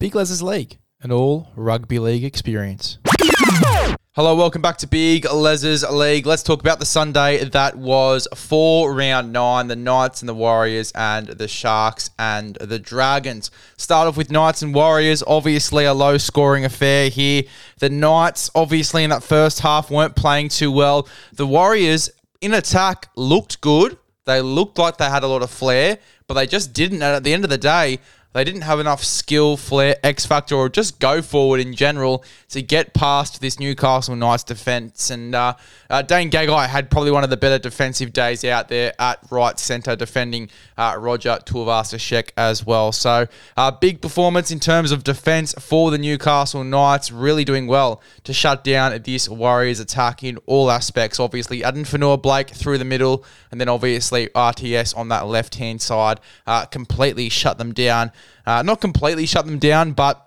Big Les's League, an all rugby league experience. Hello, welcome back to Big Les's League. Let's talk about the Sunday that was for round 9, the Knights and the Warriors and the Sharks and the Dragons. Start off with Knights and Warriors, obviously a low-scoring affair here. The Knights, obviously in that first half, weren't playing too well. The Warriors, in attack, looked good. They looked like they had a lot of flair, but they just didn't. And at the end of the day, they didn't have enough skill, flair, X factor, or just go forward in general to get past this Newcastle Knights defence. And Dane Gagai had probably one of the better defensive days out there at right centre, defending Roger Tuivasa-Sheck as well. So big performance in terms of defence for the Newcastle Knights, really doing well to shut down this Warriors attack in all aspects. Obviously, Addin Fonua-Blake through the middle, and then obviously RTS on that left-hand side completely shut them down. Not completely shut them down, but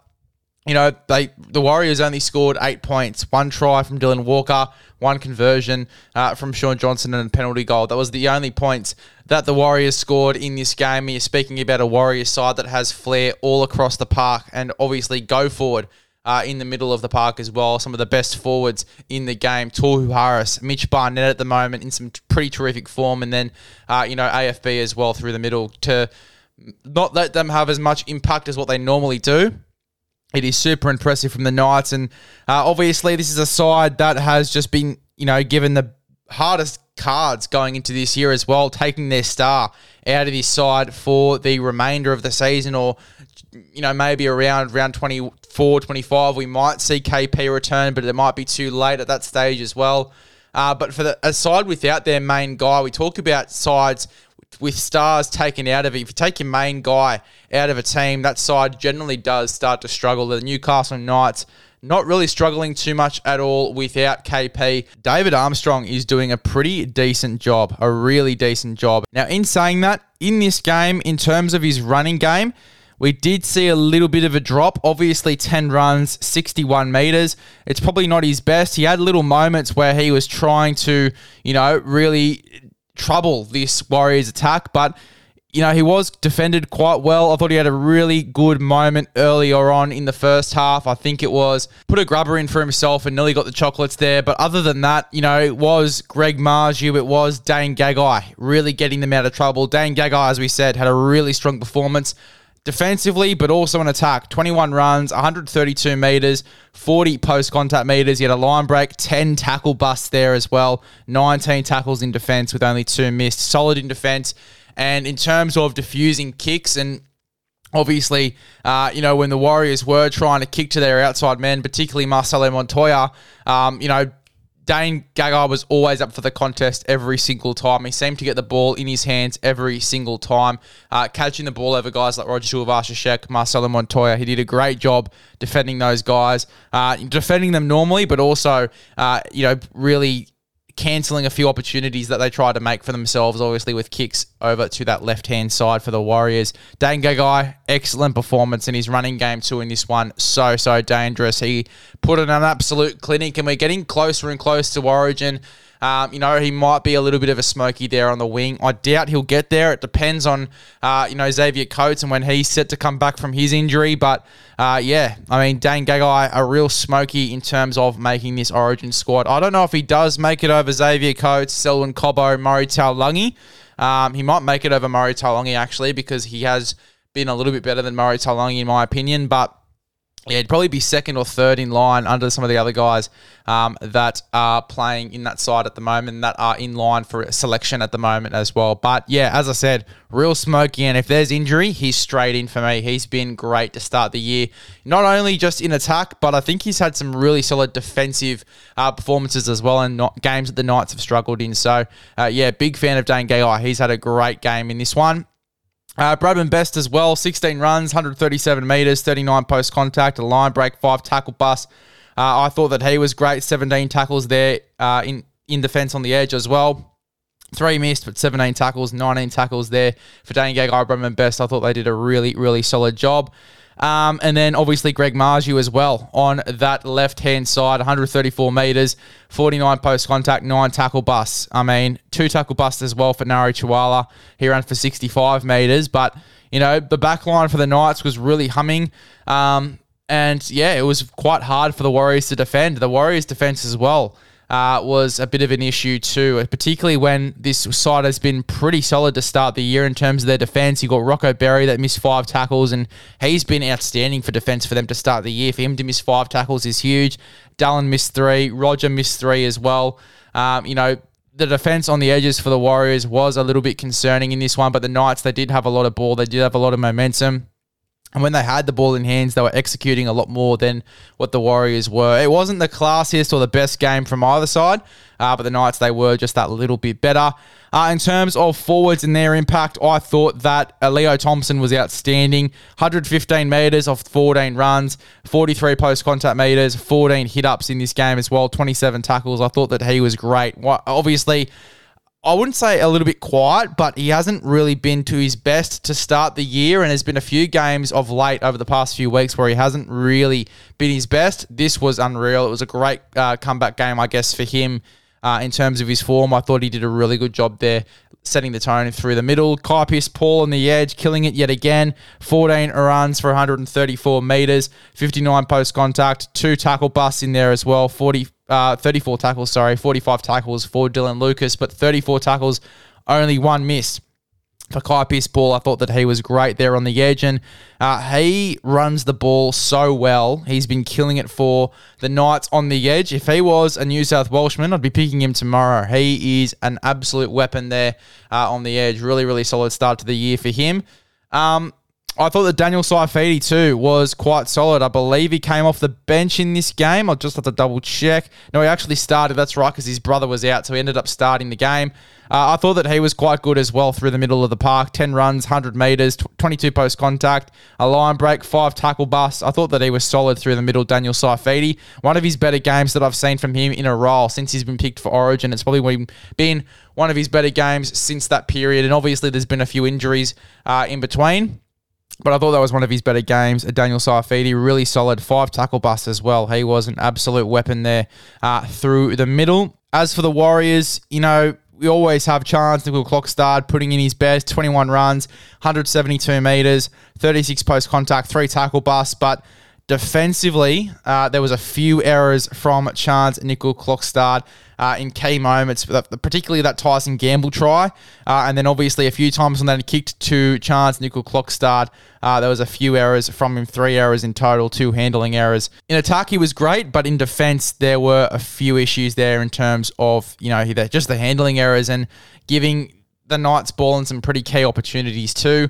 the Warriors only scored 8 points. 1 try from Dylan Walker, 1 conversion from Sean Johnson, and a penalty goal. That was the only points that the Warriors scored in this game. You're speaking about a Warriors side that has flair all across the park and obviously go forward in the middle of the park as well. Some of the best forwards in the game. Tohu Harris, Mitch Barnett at the moment in some pretty terrific form, and then AFB as well through the middle to not let them have as much impact as what they normally do. It is super impressive from the Knights, and obviously this is a side that has just been, given the hardest cards going into this year as well, taking their star out of this side for the remainder of the season, or maybe around round 24, 25, we might see KP return, but it might be too late at that stage as well. But for a side without their main guy, we talk about sides with stars taken out of it. If you take your main guy out of a team, that side generally does start to struggle. The Newcastle Knights not really struggling too much at all without KP. David Armstrong is doing a pretty decent job, a really decent job. Now, in saying that, in this game, in terms of his running game, we did see a little bit of a drop. Obviously, 10 runs, 61 metres. It's probably not his best. He had little moments where he was trying to, really trouble this Warriors attack, but he was defended quite well. I thought he had a really good moment earlier on in the first half. I think it was put a grubber in for himself and nearly got the chocolates there. But other than that, it was Greg Marju, it was Dane Gagai really getting them out of trouble. Dane Gagai, as we said, had a really strong performance defensively, but also in attack. 21 runs, 132 metres, 40 post-contact metres. He had a line break, 10 tackle busts there as well. 19 tackles in defence with only 2 missed. Solid in defence. And in terms of diffusing kicks, and obviously, when the Warriors were trying to kick to their outside men, particularly Marcelo Montoya, Dane Gagai was always up for the contest every single time. He seemed to get the ball in his hands every single time, catching the ball over guys like Roger Tuivasa-Sheck, Marcelo Montoya. He did a great job defending those guys, defending them normally, but also, really cancelling a few opportunities that they tried to make for themselves, obviously with kicks over to that left-hand side for the Warriors. Dane Gagai, excellent performance in his running game too in this one. So dangerous. He put in an absolute clinic, and we're getting closer and closer to Origin. He might be a little bit of a smoky there on the wing. I doubt he'll get there. It depends on, Xavier Coates and when he's set to come back from his injury. But, Dane Gagai, a real smoky in terms of making this Origin squad. I don't know if he does make it over Xavier Coates, Selwyn Cobbo, Murray Taulagi. He might make it over Murray Taulagi, actually, because he has been a little bit better than Murray Taulagi, in my opinion. But yeah, he'd probably be second or third in line under some of the other guys that are playing in that side at the moment, that are in line for selection at the moment as well. But yeah, as I said, real smoky, and if there's injury, he's straight in for me. He's been great to start the year, not only just in attack, but I think he's had some really solid defensive performances as well in games that the Knights have struggled in. So big fan of Dane Gagai. He's had a great game in this one. Bradman Best as well, 16 runs, 137 metres, 39 post-contact, a line break, 5 tackle busts. I thought that he was great, 17 tackles there in defence on the edge as well. 3 missed, but 17 tackles, 19 tackles there for Dane Gagai, Bradman Best. I thought they did a really, really solid job. And then obviously Greg Marju as well on that left-hand side, 134 metres, 49 post-contact, 9 tackle busts. 2 tackle busts as well for Nari Chihuahua. He ran for 65 metres, but, The back line for the Knights was really humming. And yeah, it was quite hard for the Warriors to defend. The Warriors' defense as well was a bit of an issue too, particularly when this side has been pretty solid to start the year in terms of their defense. You got Rocco Berry that missed 5 tackles, and he's been outstanding for defense for them to start the year. For him to miss 5 tackles is huge. Dallin missed 3. Roger missed 3 as well. The defense on the edges for the Warriors was a little bit concerning in this one, but the Knights, they did have a lot of ball. They did have a lot of momentum. And when they had the ball in hands, they were executing a lot more than what the Warriors were. It wasn't the classiest or the best game from either side, but the Knights, they were just that little bit better. In terms of forwards and their impact, I thought that Leo Thompson was outstanding. 115 metres off 14 runs, 43 post-contact metres, 14 hit-ups in this game as well, 27 tackles. I thought that he was great. Obviously, I wouldn't say a little bit quiet, but he hasn't really been to his best to start the year, and there's been a few games of late over the past few weeks where he hasn't really been his best. This was unreal. It was a great comeback game, I guess, for him in terms of his form. I thought he did a really good job there, setting the tone through the middle. Kai Pearce-Paul on the edge, killing it yet again. 14 runs for 134 metres, 59 post-contact, 2 tackle busts in there as well, 34 tackles, 45 tackles for Dylan Lucas, but 34 tackles, only 1 miss for Kai Pearce-Paul. I thought that he was great there on the edge, and he runs the ball so well. He's been killing it for the Knights on the edge. If he was a New South Welshman, I'd be picking him tomorrow. He is an absolute weapon there on the edge. Really, really solid start to the year for him. I thought that Daniel Saifiti too was quite solid. I believe he came off the bench in this game. I'll just have to double check. No, he actually started. That's right, because his brother was out, so he ended up starting the game. I thought that he was quite good as well through the middle of the park. 10 runs, 100 metres, 22 post-contact, a line break, 5 tackle busts. I thought that he was solid through the middle, Daniel Saifiti. One of his better games that I've seen from him in a while since he's been picked for Origin. It's probably been one of his better games since that period, and obviously there's been a few injuries in between. But I thought that was one of his better games. Daniel Saifiti, really solid. 5 tackle busts as well. He was an absolute weapon there through the middle. As for the Warriors, we always have chance. Nickel Clockstad putting in his best. 21 runs, 172 metres, 36 post-contact, 3 tackle busts. But defensively, there was a few errors from Chance Nickel Clockstad in key moments, particularly that Tyson Gamble try. And then obviously a few times when they kicked to Chance Nickel Clockstad, there was a few errors from him, 3 errors in total, 2 handling errors. In attack, he was great, but in defense, there were a few issues there in terms of, just the handling errors and giving the Knights ball in some pretty key opportunities too.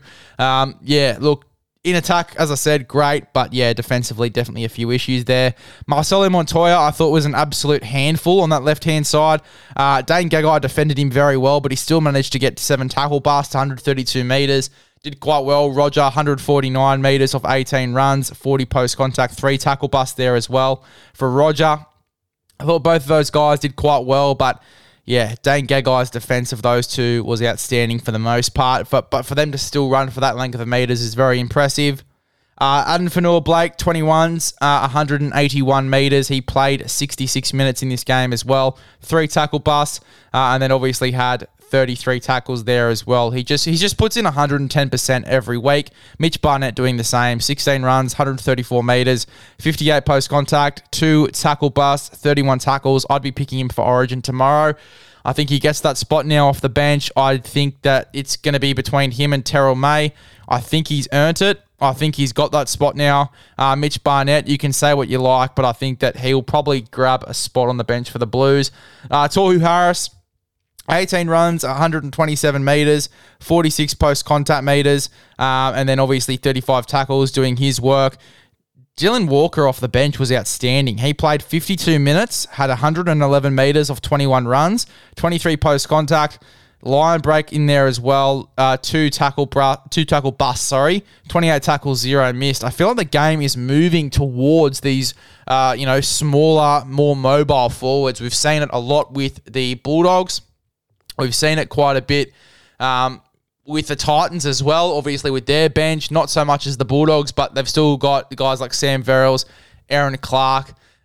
In attack, as I said, great, but defensively, definitely a few issues there. Marcelo Montoya, I thought, was an absolute handful on that left-hand side. Dane Gagai defended him very well, but he still managed to get 7 tackle busts, 132 metres. Did quite well. Roger, 149 metres off 18 runs, 40 post-contact, 3 tackle busts there as well. For Roger, I thought both of those guys did quite well, but Dane Gagai's defense of those two was outstanding for the most part. But for them to still run for that length of metres is very impressive. Addin Fonua-Blake, 21s, 181 metres. He played 66 minutes in this game as well. 3 tackle busts, and then obviously had 33 tackles there as well. He just puts in 110% every week. Mitch Barnett doing the same. 16 runs, 134 metres, 58 post-contact, 2 tackle busts, 31 tackles. I'd be picking him for Origin tomorrow. I think he gets that spot now off the bench. I think that it's going to be between him and Terrell May. I think he's earned it. I think he's got that spot now. Mitch Barnett, you can say what you like, but I think that he'll probably grab a spot on the bench for the Blues. Tohu Harris, 18 runs, 127 metres, 46 post-contact metres, and then obviously 35 tackles doing his work. Dylan Walker off the bench was outstanding. He played 52 minutes, had 111 metres off 21 runs, 23 post-contact, line break in there as well, 2 tackle busts, 28 tackles, 0 missed. I feel like the game is moving towards these, smaller, more mobile forwards. We've seen it a lot with the Bulldogs. We've seen it quite a bit with the Titans as well, obviously with their bench, not so much as the Bulldogs, but they've still got guys like Sam Verrills, Aaron Clark,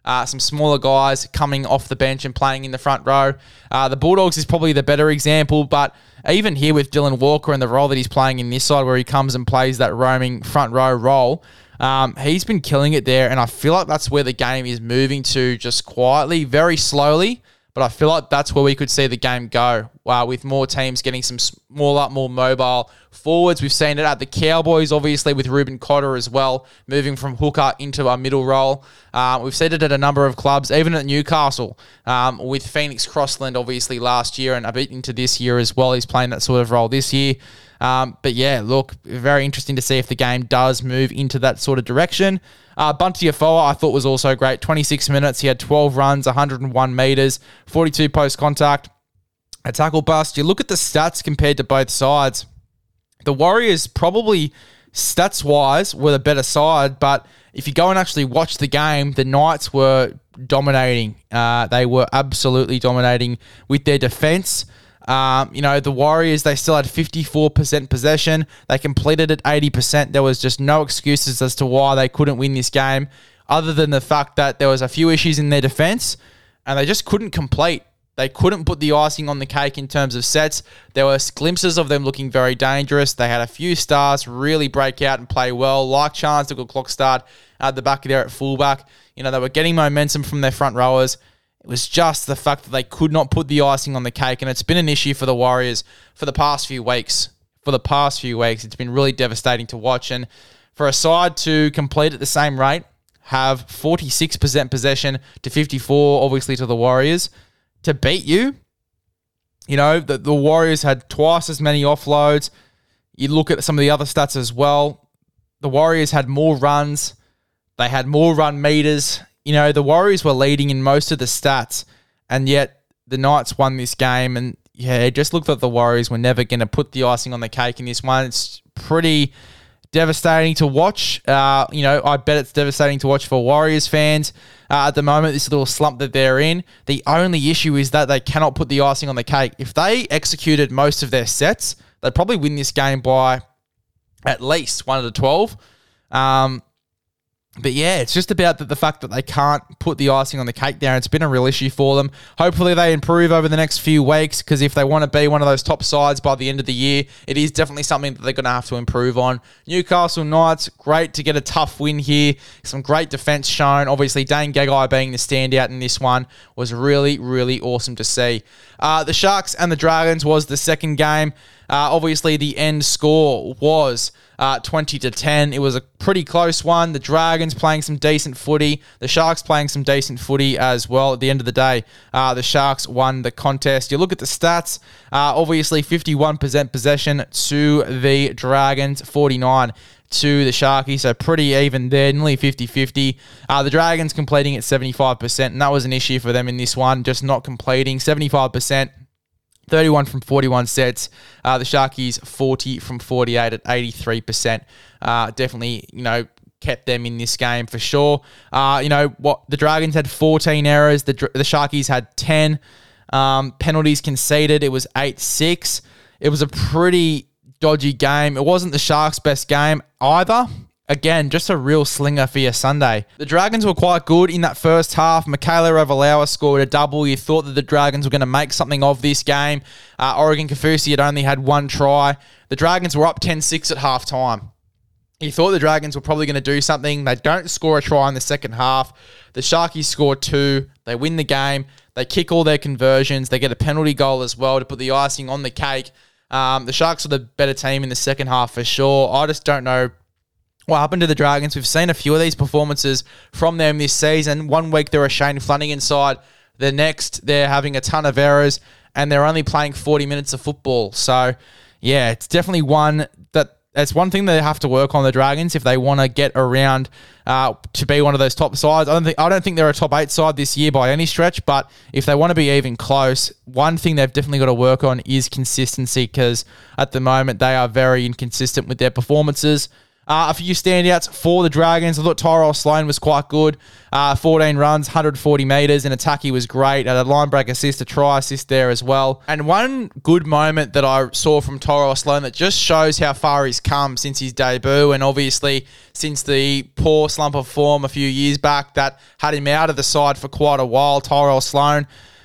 some smaller guys coming off the bench and playing in the front row. The Bulldogs is probably the better example, but even here with Dylan Walker and the role that he's playing in this side where he comes and plays that roaming front row role, he's been killing it there, and I feel like that's where the game is moving to, just quietly, very slowly. But I feel like that's where we could see the game go, with more teams getting some smaller, more mobile forwards. We've seen it at the Cowboys, obviously, with Ruben Cotter as well, moving from hooker into a middle role. We've seen it at a number of clubs, even at Newcastle, with Phoenix Crossland, obviously, last year and a bit into this year as well. He's playing that sort of role this year. But yeah, look, very interesting to see if the game does move into that sort of direction. Bunty Afoa, I thought, was also great. 26 minutes. He had 12 runs, 101 metres, 42 post-contact, a tackle bust. You look at the stats compared to both sides. The Warriors probably, stats-wise, were the better side, but if you go and actually watch the game, the Knights were dominating. They were absolutely dominating with their defence. The Warriors, they still had 54% possession. They completed at 80%. There was just no excuses as to why they couldn't win this game, other than the fact that there was a few issues in their defense, and they just couldn't complete. They couldn't put the icing on the cake in terms of sets. There were glimpses of them looking very dangerous. They had a few stars really break out and play well, like Chance, the good clock start at the back there at fullback. They were getting momentum from their front rowers. It was just the fact that they could not put the icing on the cake, and it's been an issue for the Warriors for the past few weeks. It's been really devastating to watch, and for a side to complete at the same rate, have 46% possession to 54, obviously, to the Warriors, to beat you, the Warriors had twice as many offloads. You look at some of the other stats as well. The Warriors had more runs. They had more run meters. The Warriors were leading in most of the stats, and yet the Knights won this game. And yeah, it just looked like the Warriors were never going to put the icing on the cake in this one. It's pretty devastating to watch. I bet it's devastating to watch for Warriors fans at the moment, this little slump that they're in. The only issue is that they cannot put the icing on the cake. If they executed most of their sets, they'd probably win this game by at least 1-12. But yeah, it's just about the fact that they can't put the icing on the cake there. It's been a real issue for them. Hopefully they improve over the next few weeks, because if they want to be one of those top sides by the end of the year, it is definitely something that they're going to have to improve on. Newcastle Knights, great to get a tough win here. Some great defense shown. Obviously, Dane Gagai being the standout in this one was really, really awesome to see. The Sharks and the Dragons was the second game. Obviously, the end score was 20-10. It was a pretty close one. The Dragons playing some decent footy. The Sharks playing some decent footy as well. At the end of the day, the Sharks won the contest. You look at the stats, obviously 51% possession to the Dragons, 49 to the Sharkies, so pretty even there, nearly 50-50. The Dragons completing at 75%, and that was an issue for them in this one, just not completing. 75%. 31 from 41 sets. The Sharkies 40 from 48 at 83%. Definitely, kept them in this game for sure. The Dragons had 14 errors. The Sharkies had 10 penalties conceded. It was 8-6. It was a pretty dodgy game. It wasn't the Sharks' best game either. Again, just a real slinger for your Sunday. The Dragons were quite good in that first half. Michaela Ravalawa scored a double. You thought that the Dragons were going to make something of this game. Oregon Kaufusi had only had one try. The Dragons were up 10-6 at halftime. You thought the Dragons were probably going to do something. They don't score a try in the second half. The Sharkies score 2. They win the game. They kick all their conversions. They get a penalty goal as well to put the icing on the cake. The Sharks are the better team in the second half for sure. I just don't know what happened to the Dragons. We've seen a few of these performances from them this season. One week they're a Shane Flanagan side. The next, they're having a ton of errors, and they're only playing 40 minutes of football. So, yeah, it's definitely that's one thing they have to work on, the Dragons, if they want to get around to be one of those top sides. I don't think they're a top 8 side this year by any stretch, but if they want to be even close, one thing they've definitely got to work on is consistency, because at the moment they are very inconsistent with their performances. A few standouts for the Dragons. I thought Tyrell Sloan was quite good. 14 runs, 140 metres. In attack, he was great. Had a line break assist, a try assist there as well. And one good moment that I saw from Tyrell Sloan that just shows how far he's come since his debut, and obviously since the poor slump of form a few years back that had him out of the side for quite a while, Tyrell Sloan.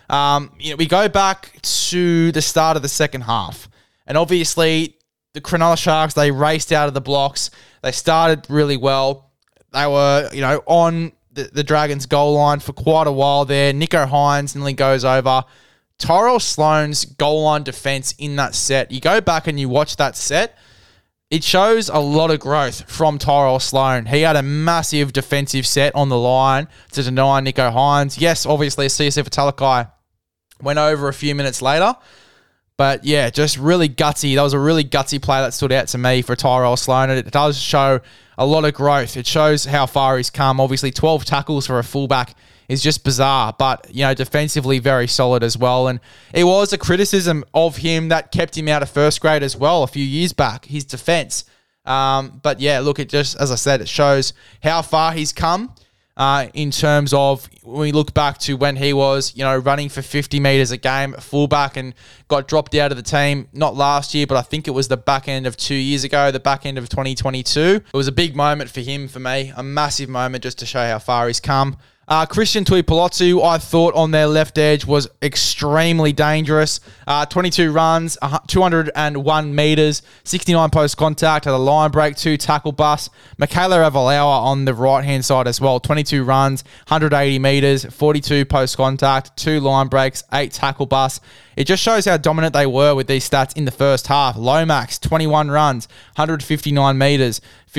We go back to the start of the second half. And obviously, the Cronulla Sharks, they raced out of the blocks. They started really well. They were, on the Dragons' goal line for quite a while there. Nicho Hynes nearly goes over. Tyrell Sloan's goal line defense in that set. You go back and you watch that set, it shows a lot of growth from Tyrell Sloan. He had a massive defensive set on the line to deny Nicho Hynes. Yes, obviously, CSF Talakai went over a few minutes later. But yeah, just really gutsy. That was a really gutsy play that stood out to me for Tyrell Sloan. It does show a lot of growth. It shows how far he's come. Obviously, 12 tackles for a fullback is just bizarre, but defensively very solid as well. And it was a criticism of him that kept him out of first grade as well a few years back, his defense. But yeah, look, it just, as I said, it shows how far he's come. In terms of when we look back to when he was, running for 50 metres a game at fullback and got dropped out of the team, not last year, but I think it was the back end of 2 years ago, the back end of 2022. It was a big moment for him, for me, a massive moment just to show how far he's come. Christian Tuipulotu, I thought on their left edge was extremely dangerous. 22 runs, 201 metres, 69 post contact, had a line break, 2 tackle busts. Michaela Avalaua on the right-hand side as well, 22 runs, 180 metres, 42 post contact, 2 line breaks, 8 tackle busts. It just shows how dominant they were with these stats in the first half. Lomax, 21 runs, 159 metres,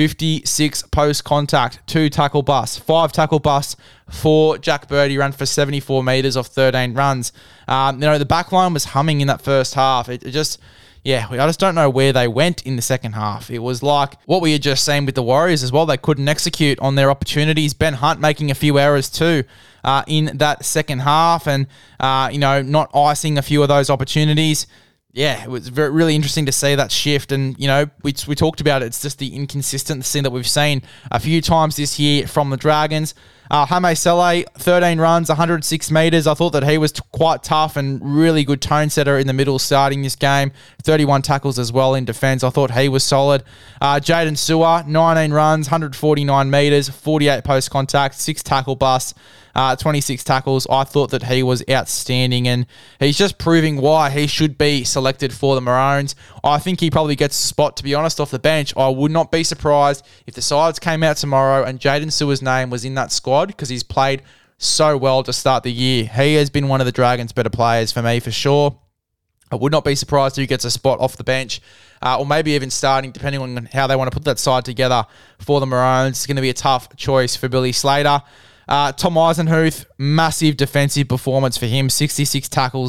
56 post-contact, 2 tackle busts, 5 tackle busts for Jack Birdie, ran for 74 metres off 13 runs. The back line was humming in that first half. I just don't know where they went in the second half. It was like what we had just seen with the Warriors as well. They couldn't execute on their opportunities. Ben Hunt making a few errors too in that second half and, not icing a few of those opportunities. Yeah, it was really interesting to see that shift. And, we talked about it. It's just the inconsistency that we've seen a few times this year from the Dragons. Hame Sele, 13 runs, 106 metres. I thought that he was quite tough and really good tone setter in the middle starting this game. 31 tackles as well in defence. I thought he was solid. Jaden Sewer, 19 runs, 149 metres, 48 post contact, 6 tackle busts. 26 tackles. I thought that he was outstanding and he's just proving why he should be selected for the Maroons. I think he probably gets a spot, to be honest, off the bench. I would not be surprised if the sides came out tomorrow and Jaden Sewer's name was in that squad because he's played so well to start the year. He has been one of the Dragons' better players for me, for sure. I would not be surprised if he gets a spot off the bench or maybe even starting, depending on how they want to put that side together for the Maroons. It's going to be a tough choice for Billy Slater. Tom Eisenhuth, massive defensive performance for him. 66 tackles,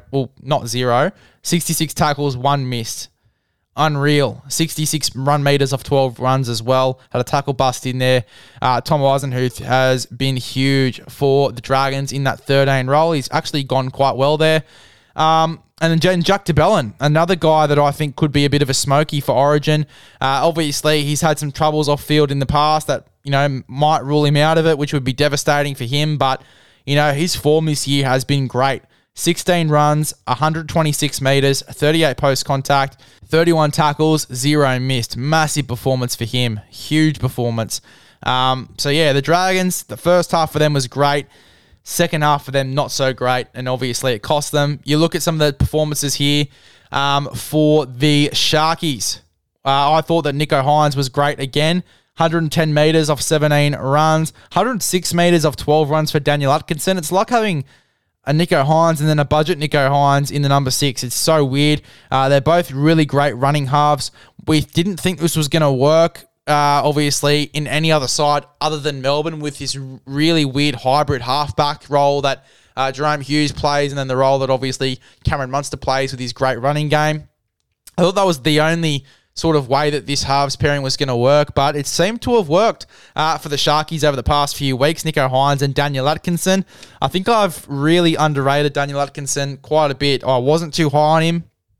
66 tackles, 1 missed. Unreal. 66 run meters off 12 runs as well. Had a tackle bust in there. Tom Eisenhuth has been huge for the Dragons in that 13 role. He's actually gone quite well there. And then Jack DeBellin, another guy that I think could be a bit of a smoky for Origin. Obviously, he's had some troubles off field in the past that, might rule him out of it, which would be devastating for him. But, his form this year has been great. 16 runs, 126 metres, 38 post contact, 31 tackles, 0 missed. Massive performance for him. Huge performance. The Dragons, the first half for them was great. Second half for them, not so great, and obviously it cost them. You look at some of the performances here for the Sharkies. I thought that Nicho Hynes was great again. 110 metres off 17 runs. 106 metres off 12 runs for Daniel Atkinson. It's like having a Nicho Hynes and then a budget Nicho Hynes in the number 6. It's so weird. They're both really great running halves. We didn't think this was going to work. Obviously, in any other side other than Melbourne, with this really weird hybrid halfback role that Jerome Hughes plays, and then the role that obviously Cameron Munster plays with his great running game. I thought that was the only sort of way that this halves pairing was going to work, but it seemed to have worked for the Sharkies over the past few weeks. Nicho Hynes and Daniel Atkinson. I think I've really underrated Daniel Atkinson quite a bit. I wasn't too high on him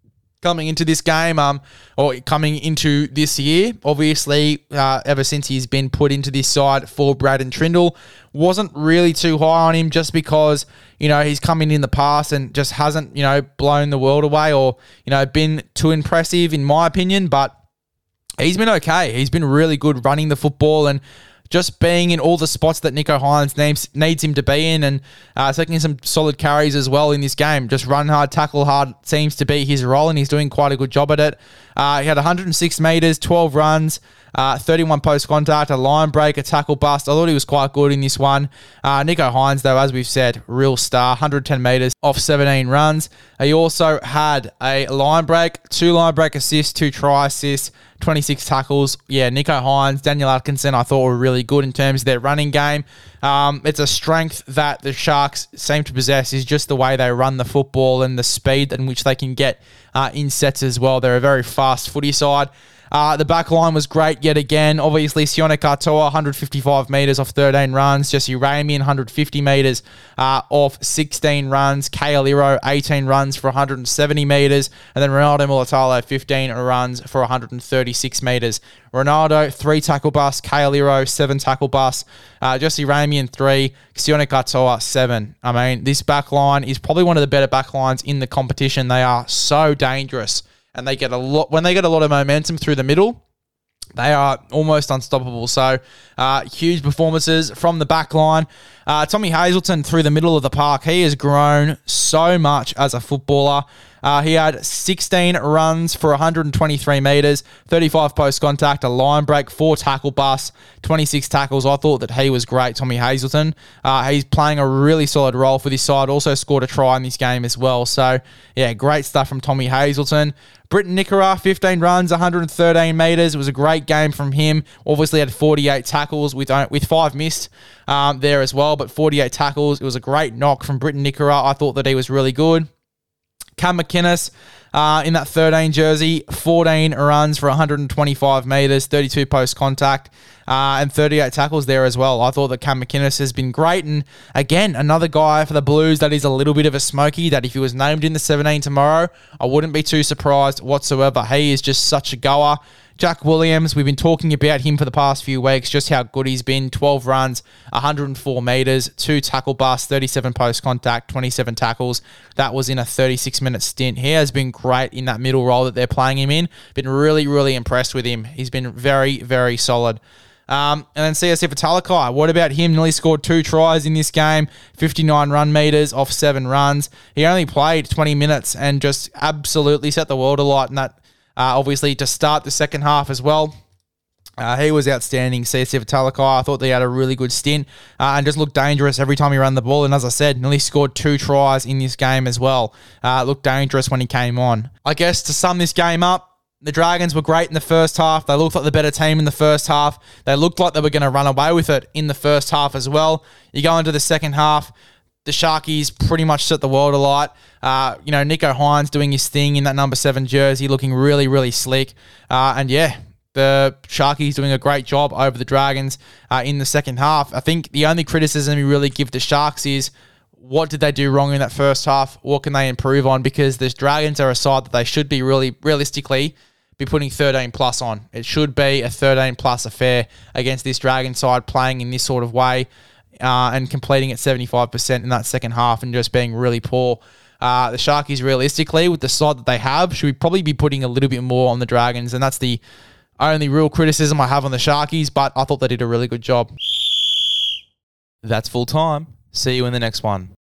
coming into this game, or coming into this year. Obviously, ever since he's been put into this side for Braden Trindle, wasn't really too high on him just because, he's come in the past and just hasn't, blown the world away or, been too impressive in my opinion, but he's been okay. He's been really good running the football and just being in all the spots that Nicho Hynes needs him to be in, and taking some solid carries as well in this game. Just run hard, tackle hard seems to be his role, and he's doing quite a good job at it. He had 106 metres, 12 runs, 31 post-contact, a line break, a tackle bust. I thought he was quite good in this one. Nicho Hynes, though, as we've said, real star, 110 metres off 17 runs. He also had a line break, 2 line break assists, 2 try assists, 26 tackles. Yeah, Nicho Hynes, Daniel Atkinson, I thought were really good in terms of their running game. It's a strength that the Sharks seem to possess, is just the way they run the football and the speed in which they can get in sets as well. They're a very fast footy side. The back line was great yet again. Obviously, Sione Katoa, 155 metres off 13 runs. Jesse Ramian, 150 metres off 16 runs. Kale Iro, 18 runs for 170 metres. And then Ronaldo Mulatalo, 15 runs for 136 metres. Ronaldo, 3 tackle busts. Kale Iro, 7 tackle busts. Jesse Ramian, 3. Sione Katoa, 7. I mean, this back line is probably one of the better back lines in the competition. They are so dangerous. And they get when they get a lot of momentum through the middle, they are almost unstoppable. So, huge performances from the back line. Tommy Hazelton through the middle of the park. He has grown so much as a footballer. He had 16 runs for 123 metres, 35 post-contact, a line break, 4 tackle busts, 26 tackles. I thought that he was great, Tommy Hazelton. He's playing a really solid role for this side. Also scored a try in this game as well. So, yeah, great stuff from Tommy Hazelton. Britton Nikora, 15 runs, 113 metres. It was a great game from him. Obviously had 48 tackles with 5 missed there as well, but 48 tackles. It was a great knock from Britton Nikora. I thought that he was really good. Cam McInnes in that 13 jersey, 14 runs for 125 metres, 32 post-contact, and 38 tackles there as well. I thought that Cam McInnes has been great. And again, another guy for the Blues that is a little bit of a smoky, that if he was named in the 17 tomorrow, I wouldn't be too surprised whatsoever. He is just such a goer. Jack Williams, we've been talking about him for the past few weeks, just how good he's been. 12 runs, 104 metres, 2 tackle busts, 37 post-contact, 27 tackles. That was in a 36-minute stint. He has been great in that middle role that they're playing him in. Been really, really impressed with him. He's been very, very solid. And then CSF Talakai, what about him? Nearly scored 2 tries in this game, 59 run meters off 7 runs. He only played 20 minutes and just absolutely set the world alight in that. Obviously, to start the second half as well. He was outstanding, CSF Talakai. I thought they had a really good stint and just looked dangerous every time he ran the ball. And as I said, nearly scored 2 tries in this game as well. Looked dangerous when he came on. I guess to sum this game up, the Dragons were great in the first half. They looked like the better team in the first half. They looked like they were going to run away with it in the first half as well. You go into the second half, the Sharkies pretty much set the world alight. Nicho Hynes doing his thing in that number 7 jersey, looking really, really slick. And yeah, the Sharkies doing a great job over the Dragons in the second half. I think the only criticism you really give the Sharks is, what did they do wrong in that first half? What can they improve on? Because the Dragons are a side that they should be really realistically be putting 13 plus on. It should be a 13 plus affair against this Dragon side playing in this sort of way. And completing at 75% in that second half and just being really poor. The Sharkies, realistically, with the side that they have, should probably be putting a little bit more on the Dragons, and that's the only real criticism I have on the Sharkies, but I thought they did a really good job. That's full time. See you in the next one.